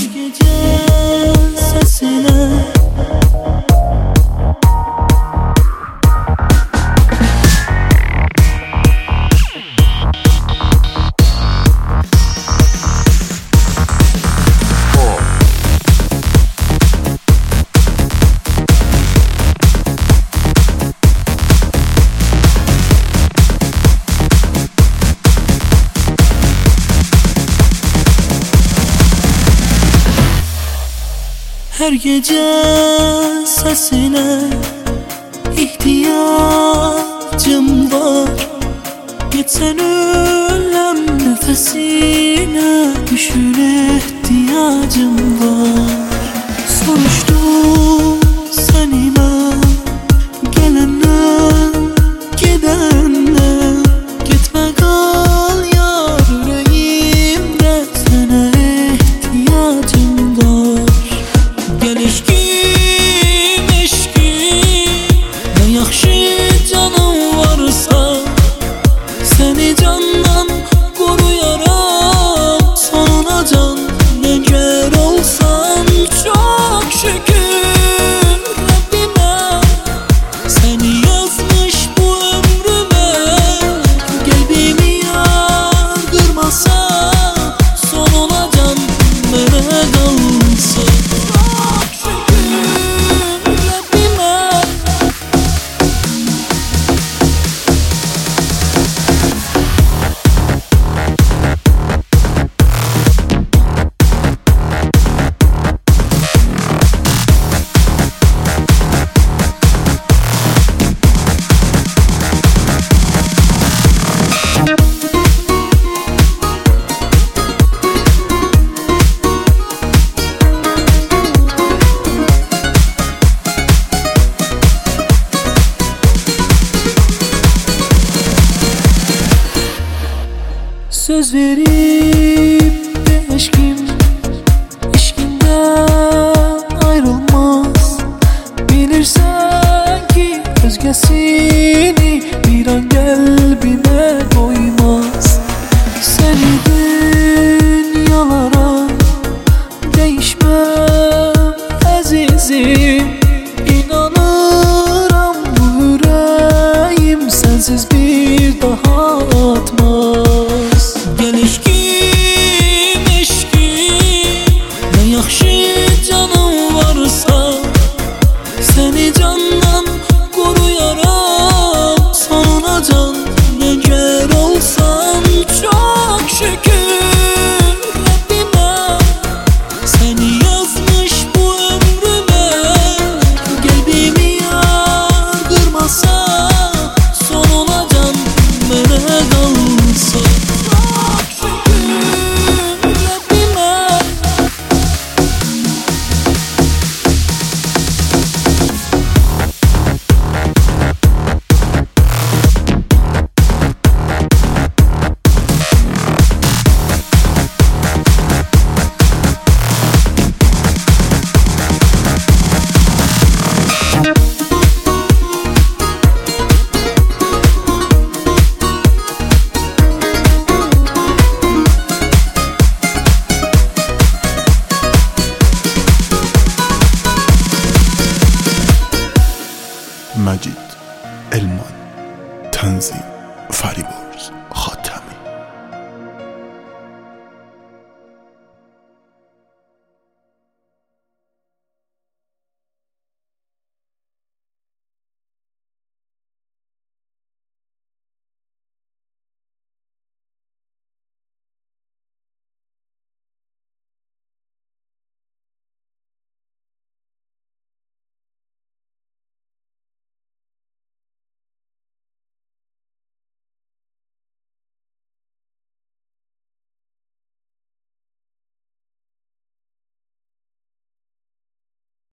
gece sesine her gece sesine ihtiyacım var. Geçen ölüm nefesine düşün ihtiyacım var. Soruştum senime gelenden gidenden, gitme kal yar yüreğimde, sana ihtiyacım var. Gelişkin eşkin ne yaxşı canım varsa, seni candan koruyaram sonuna can. Ne gör olsan çok şükür Rabbime, seni yazmış bu ömrüme. Kalbimi yardırmasa sonuna can bana kalsa. Söz verip de eşkinden ayrılmaz. Bilirsen ki özgesini bir an kalbime koymaz. Seni dünyalara değişmem azizim. İnanıram bu yüreğim sensiz bir daha atmaz. Gelişkin eşkin ne yaxşı canım varsa, seni candan koruyaram sonuna can. Ne gör olsan çok şükür Rabbime, seni yazmış bu ömrüme. Kalbimi yardırmasa sonuna can bana kalsa. مجید علمان، تنظیم فریبا.